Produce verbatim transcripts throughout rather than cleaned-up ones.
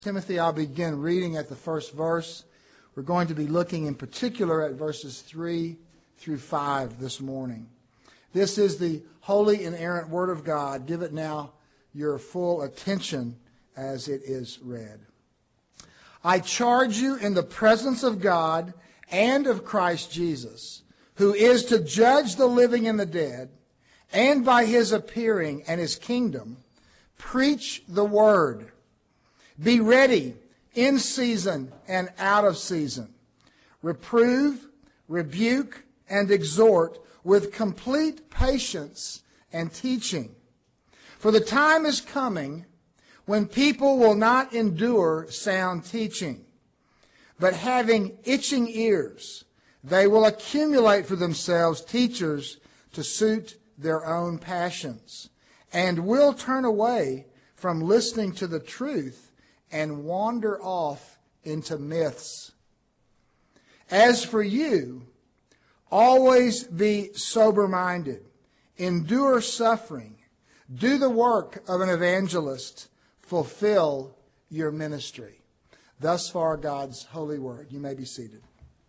Timothy, I'll begin reading at the first verse. We're going to be looking in particular at verses three through five this morning. This is the holy, inerrant Word of God. Give it now your full attention as it is read. I charge you in the presence of God and of Christ Jesus, who is to judge the living and the dead, and by his appearing and his kingdom, preach the word. Be ready in season and out of season. Reprove, rebuke, and exhort with complete patience and teaching. For the time is coming when people will not endure sound teaching, but having itching ears, they will accumulate for themselves teachers to suit their own passions, and will turn away from listening to the truth and wander off into myths. As for you, always be sober-minded, endure suffering, do the work of an evangelist, fulfill your ministry. Thus far, God's holy word. You may be seated.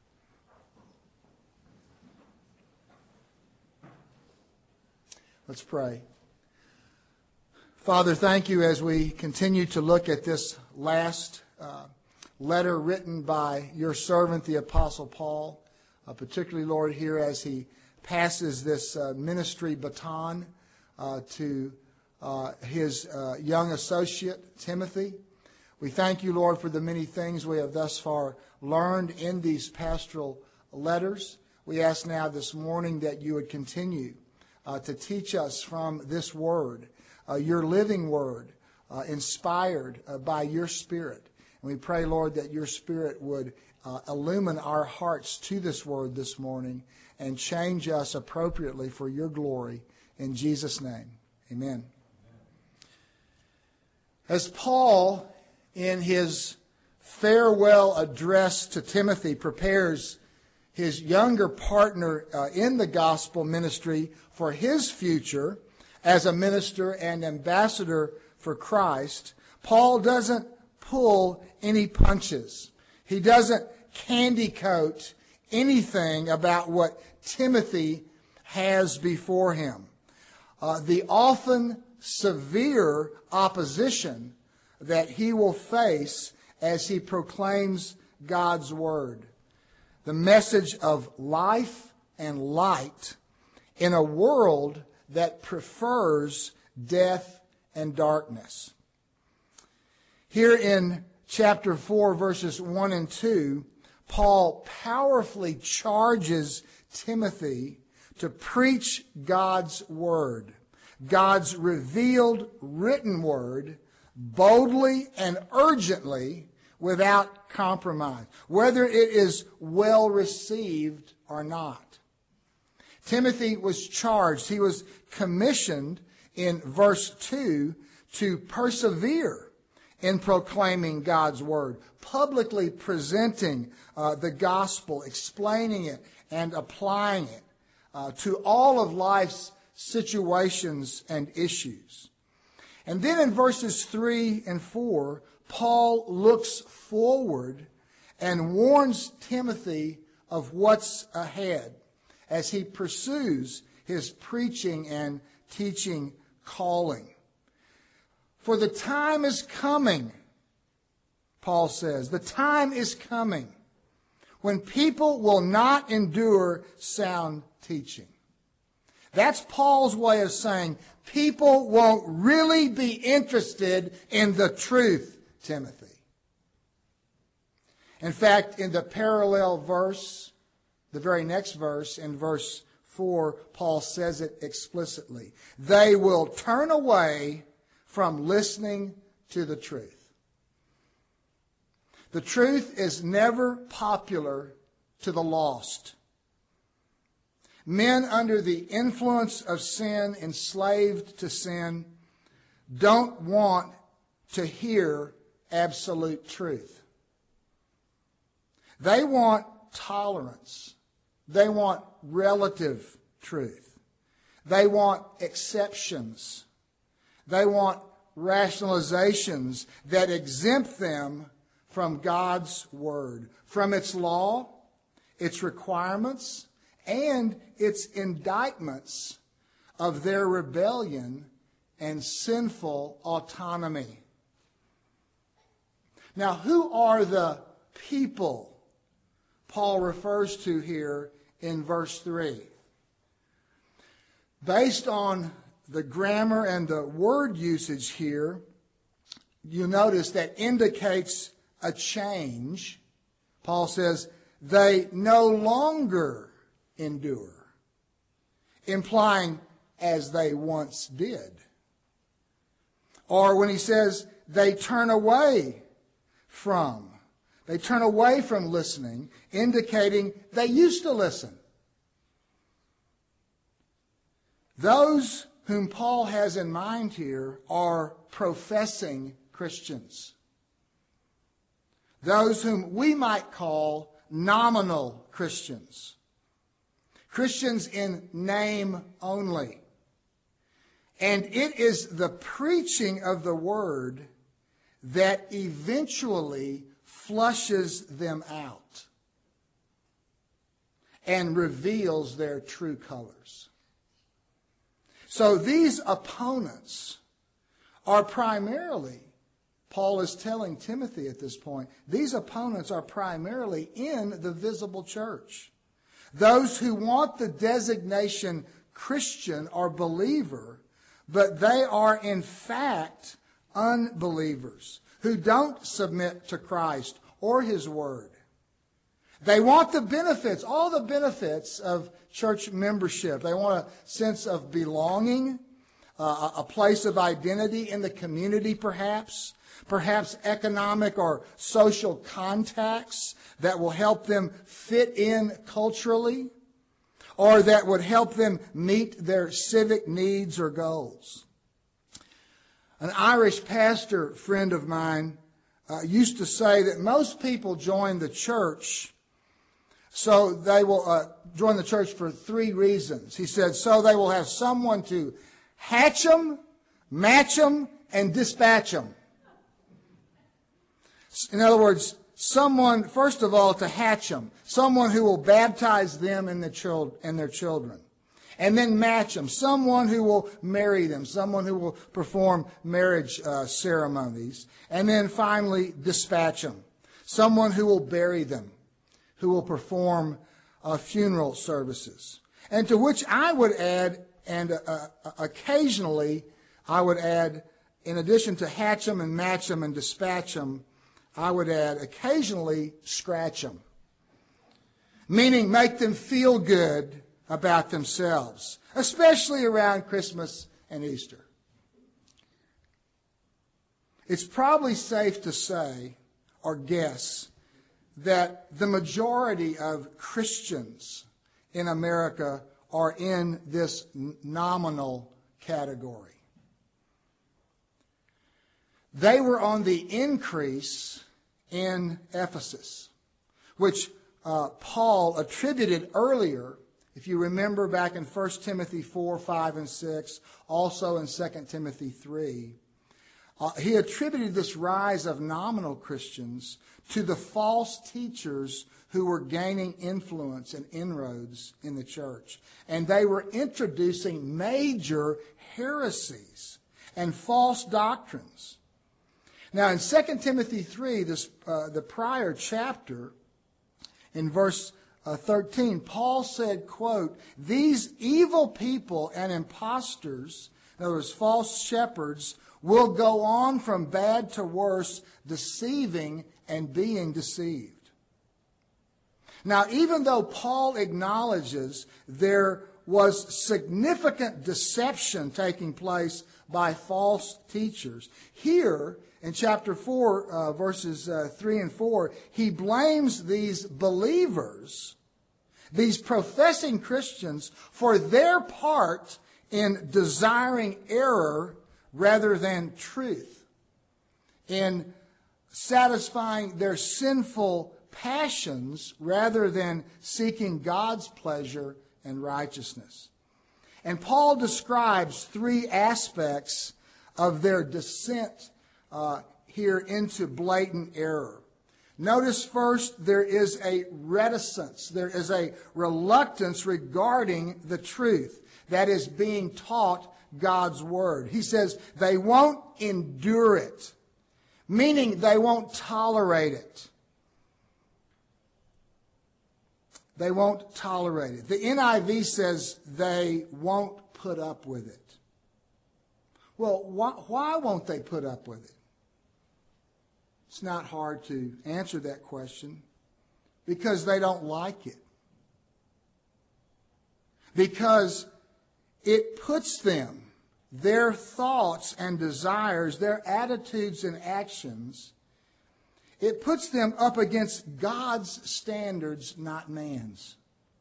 Let's pray. Father, thank you as we continue to look at this last uh, letter written by your servant, the Apostle Paul, uh, particularly, Lord, here as he passes this uh, ministry baton uh, to uh, his uh, young associate, Timothy. We thank you, Lord, for the many things we have thus far learned in these pastoral letters. We ask now this morning that you would continue uh, to teach us from this word, Uh, your living word, uh, inspired uh, by your Spirit. And we pray, Lord, that your Spirit would uh, illumine our hearts to this word this morning and change us appropriately for your glory. In Jesus' name, amen. As Paul, in his farewell address to Timothy, prepares his younger partner uh, in the gospel ministry for his future as a minister and ambassador for Christ, Paul doesn't pull any punches. He doesn't candy coat anything about what Timothy has before him. Uh, the often severe opposition that he will face as he proclaims God's word. The message of life and light in a world that prefers death and darkness. Here in chapter four, verses one and two, Paul powerfully charges Timothy to preach God's word, God's revealed written word, boldly and urgently without compromise, whether it is well received or not. Timothy was charged, he was commissioned in verse two to persevere in proclaiming God's word, publicly presenting uh, the gospel, explaining it and applying it uh, to all of life's situations and issues. And then in verses three and four, Paul looks forward and warns Timothy of what's ahead as he pursues his preaching and teaching calling. For the time is coming, Paul says, the time is coming when people will not endure sound teaching. That's Paul's way of saying people won't really be interested in the truth, Timothy. In fact, in the parallel verse, the very next verse, in verse four, Paul says it explicitly. They will turn away from listening to the truth. The truth is never popular to the lost. Men under the influence of sin, enslaved to sin, don't want to hear absolute truth. They want tolerance. They want relative truth. They want exceptions. They want rationalizations that exempt them from God's word, from its law, its requirements, and its indictments of their rebellion and sinful autonomy. Now, who are the people Paul refers to here in verse three? Based on the grammar and the word usage here, you notice that indicates a change. Paul says, they no longer endure, implying as they once did. Or when he says they turn away from, they turn away from listening, indicating they used to listen. Those whom Paul has in mind here are professing Christians. Those whom we might call nominal Christians. Christians in name only. And it is the preaching of the word that eventually flushes them out and reveals their true colors. So these opponents are primarily, Paul is telling Timothy at this point, these opponents are primarily in the visible church. Those who want the designation Christian or believer, but they are in fact unbelievers who don't submit to Christ or his word. They want the benefits, all the benefits of church membership. They want a sense of belonging, uh, a place of identity in the community perhaps, perhaps economic or social contacts that will help them fit in culturally, or that would help them meet their civic needs or goals. An Irish pastor friend of mine uh, used to say that most people join the church so they will uh, join the church for three reasons. He said, so they will have someone to hatch them, match them, and dispatch them. In other words, someone, first of all, to hatch them. Someone who will baptize them and, the child, and their children. And then match them. Someone who will marry them. Someone who will perform marriage uh, ceremonies. And then finally, dispatch them. Someone who will bury them. Who will perform uh, funeral services. And to which I would add, and uh, occasionally I would add, in addition to hatch them and match them and dispatch them, I would add, occasionally scratch them. Meaning make them feel good about themselves, especially around Christmas and Easter. It's probably safe to say or guess that the majority of Christians in America are in this nominal category. They were on the increase in Ephesus, which uh, Paul attributed earlier, if you remember back in First Timothy four, five, and six, also in Second Timothy three. Uh, he attributed this rise of nominal Christians to the false teachers who were gaining influence and inroads in the church. And they were introducing major heresies and false doctrines. Now, in Second Timothy three, this, uh, the prior chapter, in verse uh, thirteen, Paul said, quote, these evil people and impostors, in other words, false shepherds, will go on from bad to worse, deceiving and being deceived. Now, even though Paul acknowledges there was significant deception taking place by false teachers, here in chapter four, uh, verses uh, three and four, he blames these believers, these professing Christians, for their part in desiring error rather than truth, in satisfying their sinful passions rather than seeking God's pleasure and righteousness. And Paul describes three aspects of their descent uh, here into blatant error. Notice first there is a reticence, there is a reluctance regarding the truth that is being taught God's Word. He says they won't endure it, meaning they won't tolerate it. They won't tolerate it. The N I V says they won't put up with it. Well, why, why won't they put up with it? It's not hard to answer that question. Because they don't like it. Because it puts them, their thoughts and desires, their attitudes and actions, it puts them up against God's standards, not man's.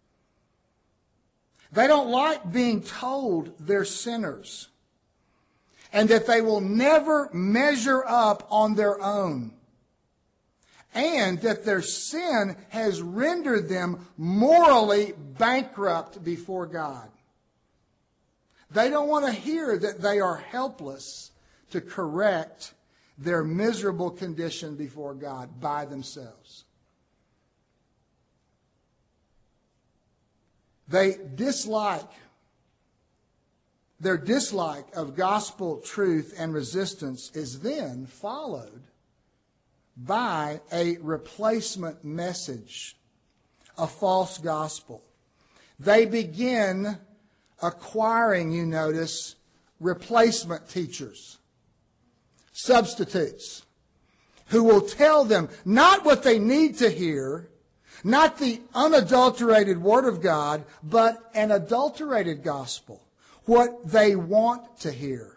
They don't like being told they're sinners and that they will never measure up on their own, and that their sin has rendered them morally bankrupt before God. They don't want to hear that they are helpless to correct their miserable condition before God by themselves. They dislike, their dislike of gospel truth and resistance is then followed by a replacement message, a false gospel. They begin acquiring, you notice, replacement teachers, substitutes, who will tell them not what they need to hear, not the unadulterated Word of God, but an adulterated gospel, what they want to hear.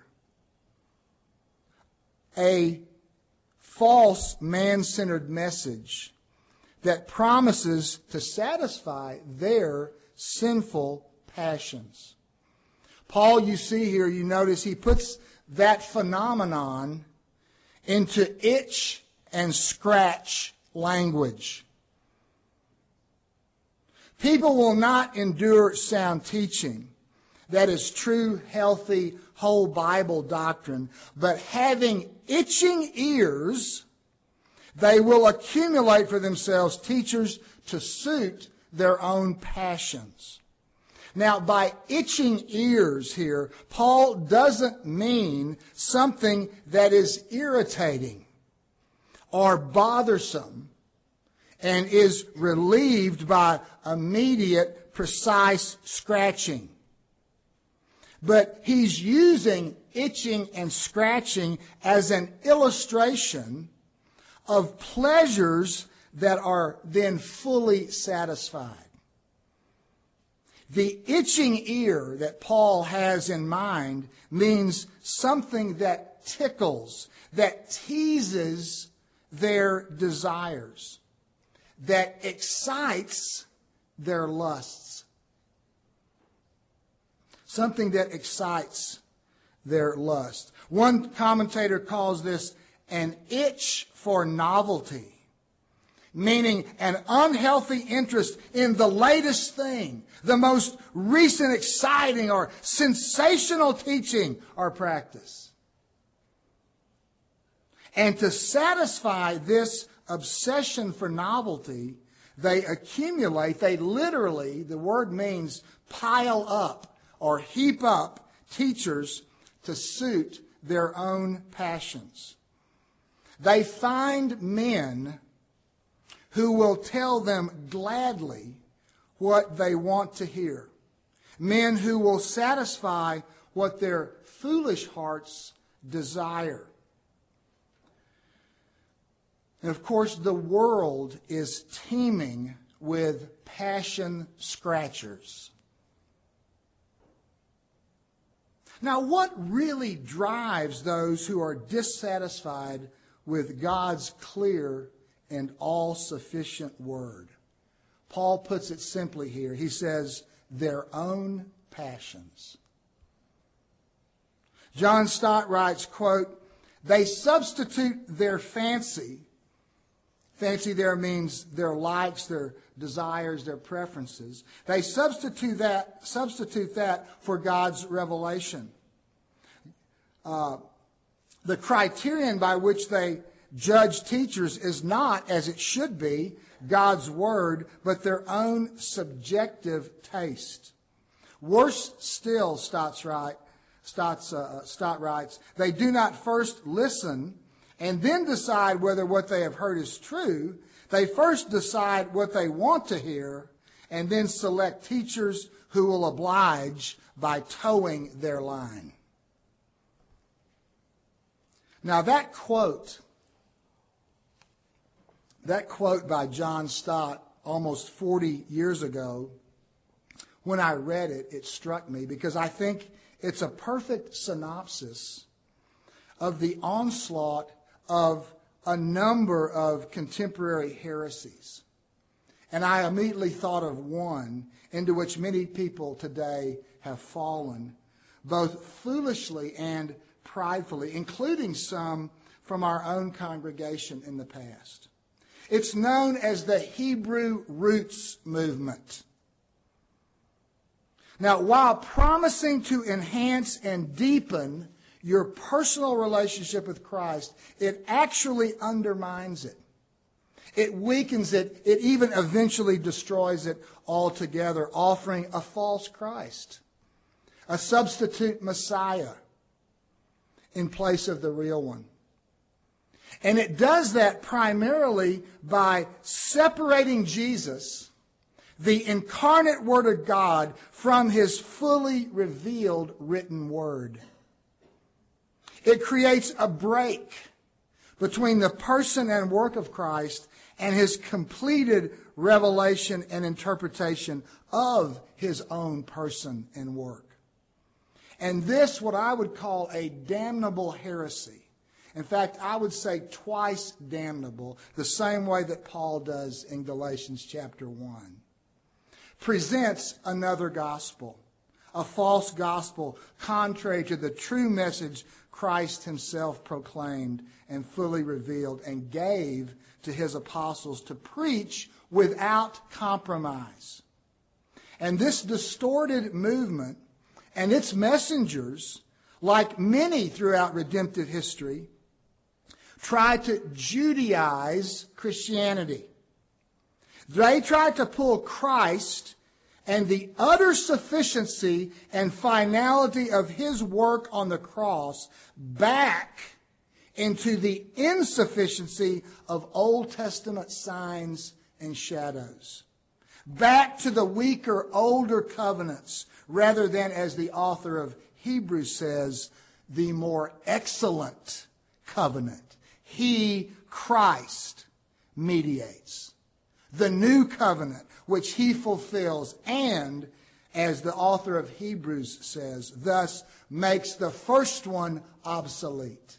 A false man-centered message that promises to satisfy their sinful passions. Paul, you see here, you notice he puts that phenomenon into itch and scratch language. People will not endure sound teaching that is true, healthy, whole Bible doctrine, but having itching ears, they will accumulate for themselves teachers to suit their own passions. Now, by itching ears here, Paul doesn't mean something that is irritating or bothersome and is relieved by immediate, precise scratching. But he's using itching and scratching as an illustration of pleasures that are then fully satisfied. The itching ear that Paul has in mind means something that tickles, that teases their desires, that excites their lusts. Something that excites their lust. One commentator calls this an itch for novelty, meaning an unhealthy interest in the latest thing, the most recent exciting or sensational teaching or practice. And to satisfy this obsession for novelty, they accumulate, they literally, the word means pile up or heap up teachers to suit their own passions. They find men who will tell them gladly what they want to hear. Men who will satisfy what their foolish hearts desire. And of course, the world is teeming with passion scratchers. Now, what really drives those who are dissatisfied with God's clear and all-sufficient Word? Paul puts it simply here. He says, their own passions. John Stott writes, quote, they substitute their fancy. Fancy there means their likes, their desires, their preferences. They substitute that, substitute that for God's revelation. Uh, the criterion by which they judge teachers is not, as it should be, God's word, but their own subjective taste. Worse still, Stott, write, Stott, uh, Stott writes, they do not first listen and then decide whether what they have heard is true. They first decide what they want to hear and then select teachers who will oblige by towing their line. Now that quote, that quote by John Stott almost forty years ago, when I read it, it struck me because I think it's a perfect synopsis of the onslaught of a number of contemporary heresies. And I immediately thought of one into which many people today have fallen, both foolishly and pridefully, including some from our own congregation in the past. It's known as the Hebrew Roots movement. Now, while promising to enhance and deepen your personal relationship with Christ, it actually undermines it. It weakens it. It even eventually destroys it altogether, offering a false Christ, a substitute Messiah in place of the real one. And it does that primarily by separating Jesus, the incarnate Word of God, from his fully revealed written Word. It creates a break between the person and work of Christ and his completed revelation and interpretation of his own person and work. And this, what I would call a damnable heresy. In fact, I would say twice damnable, the same way that Paul does in Galatians chapter one. Presents another gospel, a false gospel contrary to the true message Christ himself proclaimed and fully revealed and gave to his apostles to preach without compromise. And this distorted movement and its messengers, like many throughout redemptive history, tried to Judaize Christianity. They tried to pull Christ and the utter sufficiency and finality of his work on the cross back into the insufficiency of Old Testament signs and shadows. Back to the weaker, older covenants, rather than, as the author of Hebrews says, the more excellent covenant. He, Christ, mediates. The new covenant, which he fulfills, and, as the author of Hebrews says, thus makes the first one obsolete.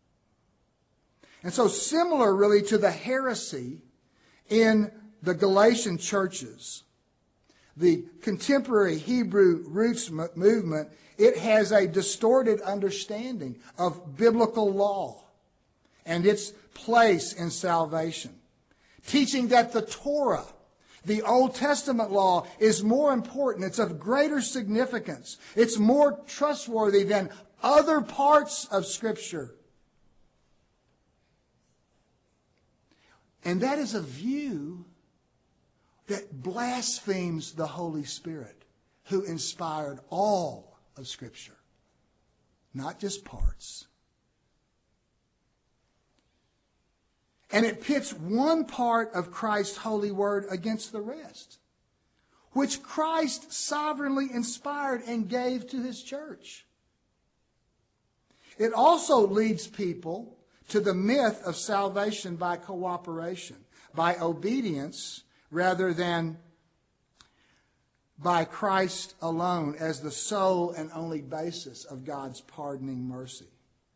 And so similar really to the heresy in the Galatian churches, the contemporary Hebrew roots movement, it has a distorted understanding of biblical law and its place in salvation, teaching that the Torah, the Old Testament law, is more important. It's of greater significance. It's more trustworthy than other parts of Scripture. And that is a view that blasphemes the Holy Spirit, who inspired all of Scripture, not just parts. And it pits one part of Christ's holy word against the rest, which Christ sovereignly inspired and gave to his church. It also leads people to the myth of salvation by cooperation, by obedience, rather than by Christ alone as the sole and only basis of God's pardoning mercy.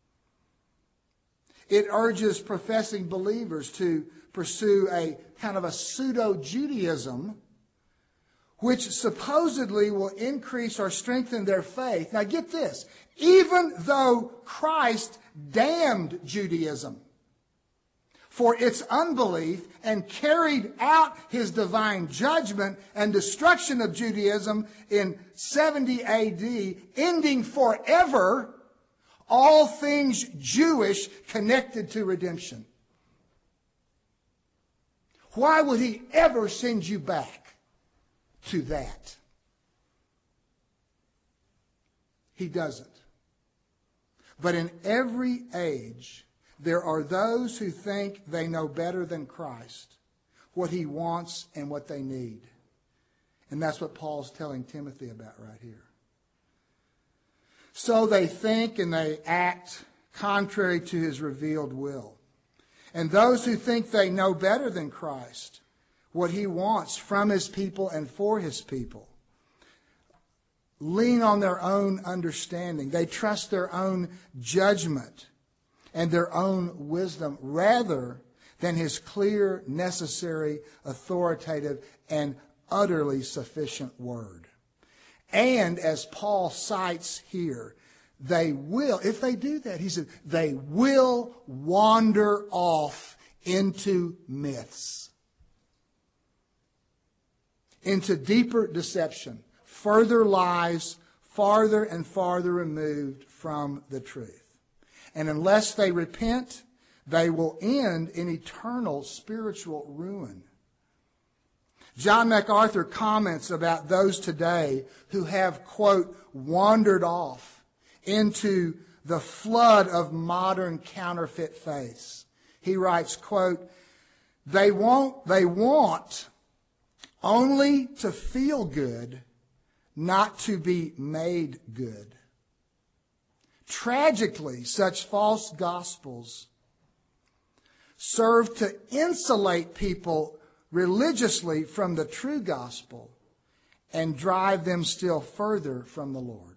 It urges professing believers to pursue a kind of a pseudo-Judaism, which supposedly will increase or strengthen their faith. Now get this, even though Christ damned Judaism for its unbelief and carried out his divine judgment and destruction of Judaism in seventy A D, ending forever, all things Jewish connected to redemption. Why would he ever send you back to that? He doesn't. But in every age, there are those who think they know better than Christ, what he wants and what they need. And that's what Paul's telling Timothy about right here. So they think and they act contrary to his revealed will. And those who think they know better than Christ, what he wants from his people and for his people, lean on their own understanding. They trust their own judgment and their own wisdom rather than his clear, necessary, authoritative, and utterly sufficient word. And as Paul cites here, they will, if they do that, he said, they will wander off into myths, into deeper deception, further lies, farther and farther removed from the truth. And unless they repent, they will end in eternal spiritual ruin. John MacArthur comments about those today who have, quote, wandered off into the flood of modern counterfeit faiths. He writes, quote, they won't, they want only to feel good, not to be made good. Tragically, such false gospels serve to insulate people religiously from the true gospel and drive them still further from the Lord.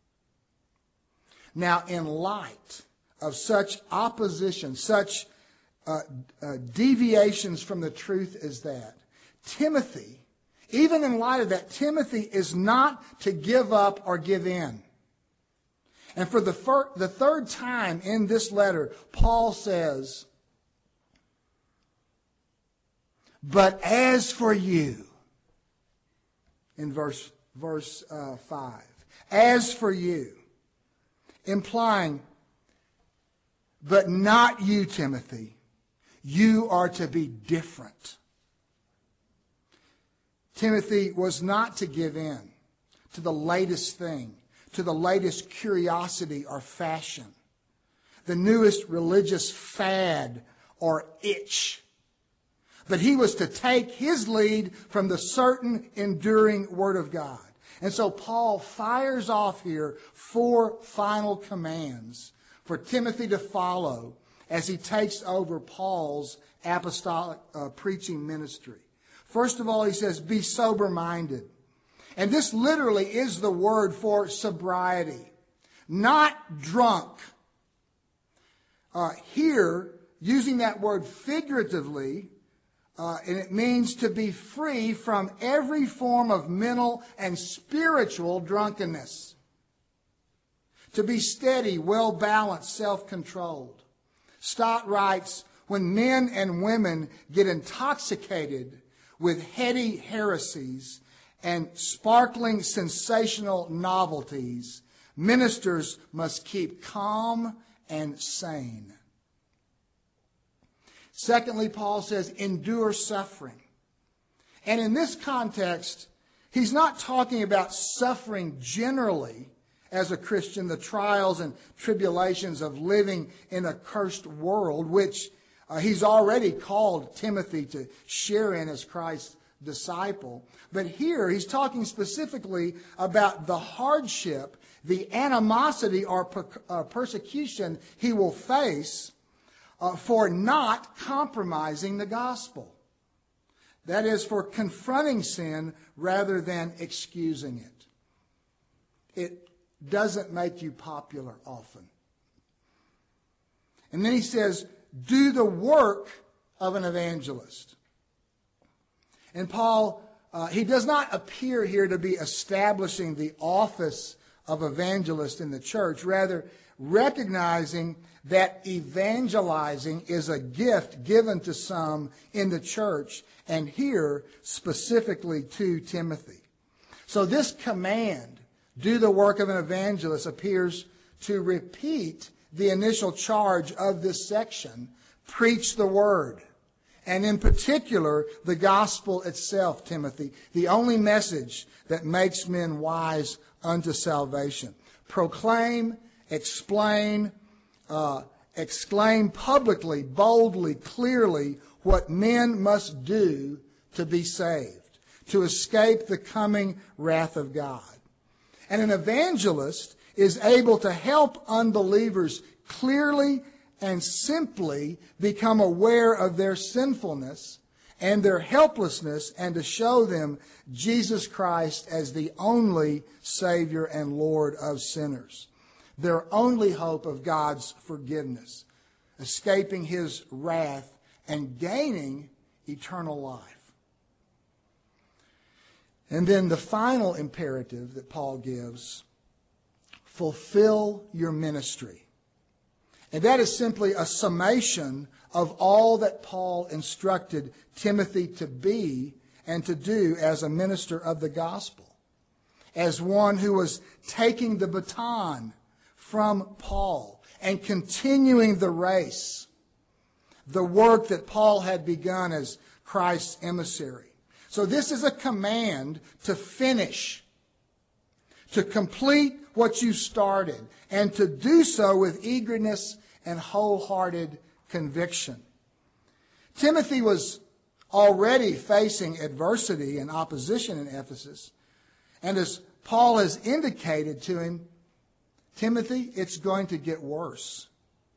Now, in light of such opposition, such uh, uh, deviations from the truth as that, Timothy, even in light of that, Timothy is not to give up or give in. And for the, fir- the third time in this letter, Paul says, but as for you, in verse, verse uh, five, as for you, implying, but not you, Timothy, you are to be different. Timothy was not to give in to the latest thing, to the latest curiosity or fashion, the newest religious fad or itch. But he was to take his lead from the certain, enduring Word of God. And so Paul fires off here four final commands for Timothy to follow as he takes over Paul's apostolic uh, preaching ministry. First of all, he says, be sober-minded. And this literally is the word for sobriety, not drunk. Uh, here, using that word figuratively, uh, and it means to be free from every form of mental and spiritual drunkenness. To be steady, well-balanced, self-controlled. Stott writes, when men and women get intoxicated with heady heresies and sparkling sensational novelties, ministers must keep calm and sane. Secondly, Paul says, endure suffering. And in this context, he's not talking about suffering generally as a Christian, the trials and tribulations of living in a cursed world, which uh, he's already called Timothy to share in as Christ's disciple. But here he's talking specifically about the hardship, the animosity or per, uh, persecution he will face uh, for not compromising the gospel. That is, for confronting sin rather than excusing it. It doesn't make you popular often. And then he says, do the work of an evangelist. And Paul, uh, he does not appear here to be establishing the office of evangelist in the church, rather recognizing that evangelizing is a gift given to some in the church, and here specifically to Timothy. So this command, do the work of an evangelist, appears to repeat the initial charge of this section, preach the word. And in particular, the gospel itself, Timothy, the only message that makes men wise unto salvation. Proclaim, explain, uh, exclaim publicly, boldly, clearly what men must do to be saved, to escape the coming wrath of God. And an evangelist is able to help unbelievers clearly and simply become aware of their sinfulness and their helplessness, and to show them Jesus Christ as the only Savior and Lord of sinners, their only hope of God's forgiveness, escaping His wrath and gaining eternal life. And then the final imperative that Paul gives, fulfill your ministry. And that is simply a summation of all that Paul instructed Timothy to be and to do as a minister of the gospel, as one who was taking the baton from Paul and continuing the race, the work that Paul had begun as Christ's emissary. So this is a command to finish, to complete what you started, and to do so with eagerness and wholehearted conviction. Timothy was already facing adversity and opposition in Ephesus, and as Paul has indicated to him, Timothy, it's going to get worse.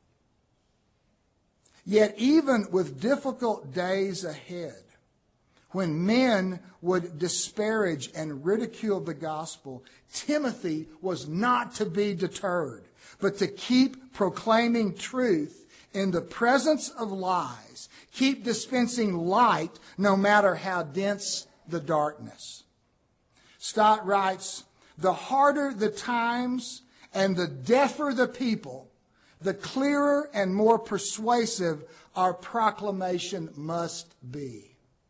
Yet even with difficult days ahead, when men would disparage and ridicule the gospel, Timothy was not to be deterred, but to keep proclaiming truth in the presence of lies, keep dispensing light no matter how dense the darkness. Stott writes, the harder the times and the deafer the people, the clearer and more persuasive our proclamation must be.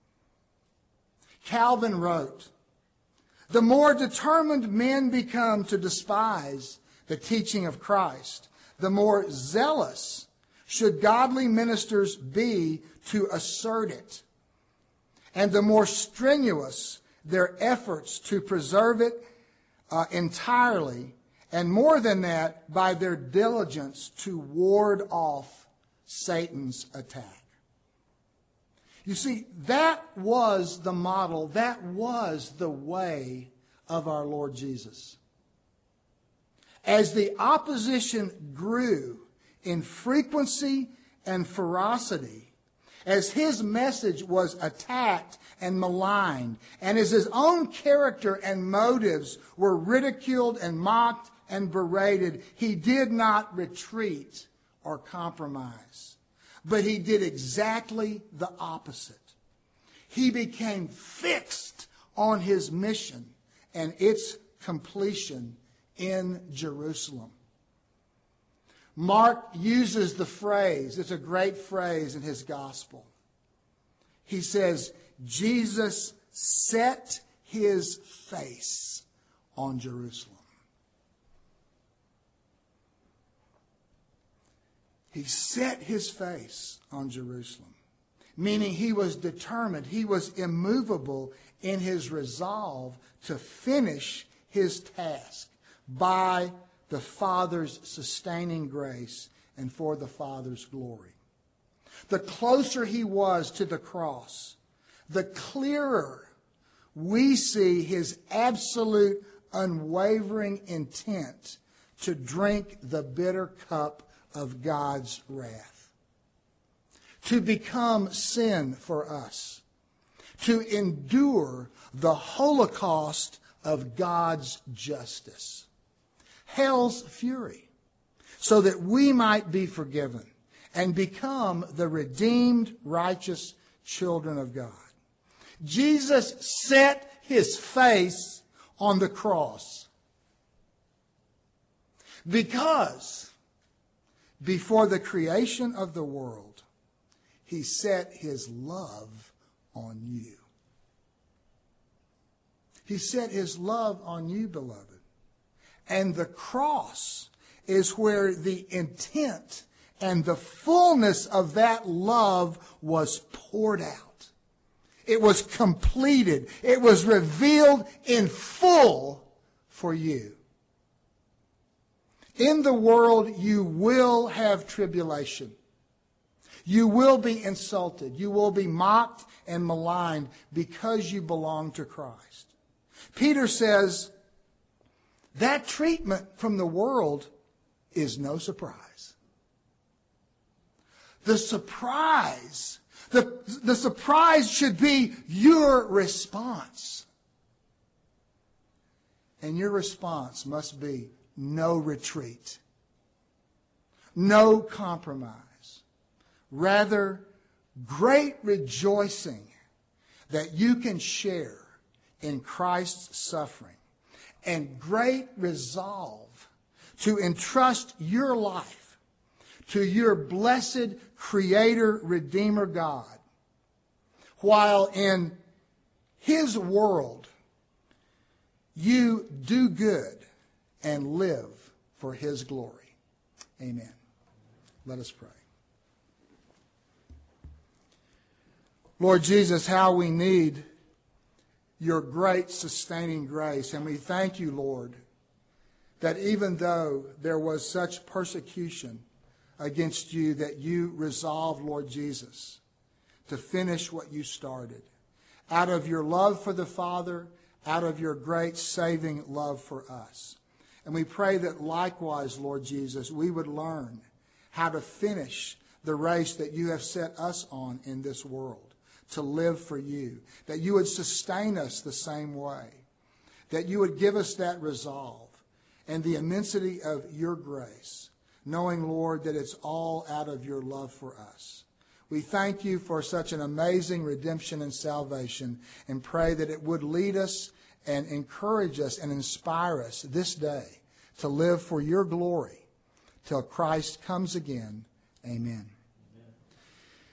Calvin wrote, the more determined men become to despise the teaching of Christ, the more zealous should godly ministers be to assert it, and the more strenuous their efforts to preserve it uh, entirely, and more than that, by their diligence to ward off Satan's attack. You see, that was the model, that was the way of our Lord Jesus. As the opposition grew in frequency and ferocity, as his message was attacked and maligned, and as his own character and motives were ridiculed and mocked and berated, he did not retreat or compromise. But he did exactly the opposite. He became fixed on his mission and its completion in Jerusalem. Mark uses the phrase, it's a great phrase in his gospel. He says, Jesus set his face on Jerusalem. He set his face on Jerusalem, meaning he was determined, he was immovable in his resolve to finish his task by the Father's sustaining grace and for the Father's glory. The closer he was to the cross, the clearer we see his absolute unwavering intent to drink the bitter cup of God's wrath, to become sin for us, to endure the holocaust of God's justice, hell's fury, so that we might be forgiven and become the redeemed, righteous children of God. Jesus set his face on the cross because before the creation of the world, he set his love on you. He set his love on you, beloved. And the cross is where the intent and the fullness of that love was poured out. It was completed. It was revealed in full for you. In the world, you will have tribulation. You will be insulted. You will be mocked and maligned because you belong to Christ. Peter says that treatment from the world is no surprise. The surprise, the, the surprise should be your response. And your response must be no retreat, no compromise. Rather, great rejoicing that you can share in Christ's suffering, and great resolve to entrust your life to your blessed Creator, Redeemer God, while in His world you do good and live for His glory. Amen. Let us pray. Lord Jesus, how we need your great sustaining grace. And we thank you, Lord, that even though there was such persecution against you, that you resolved, Lord Jesus, to finish what you started. Out of your love for the Father, out of your great saving love for us. And we pray that likewise, Lord Jesus, we would learn how to finish the race that you have set us on in this world, to live for you, that you would sustain us the same way, that you would give us that resolve and the immensity of your grace, knowing, Lord, that it's all out of your love for us. We thank you for such an amazing redemption and salvation, and pray that it would lead us and encourage us and inspire us this day to live for your glory till Christ comes again. Amen.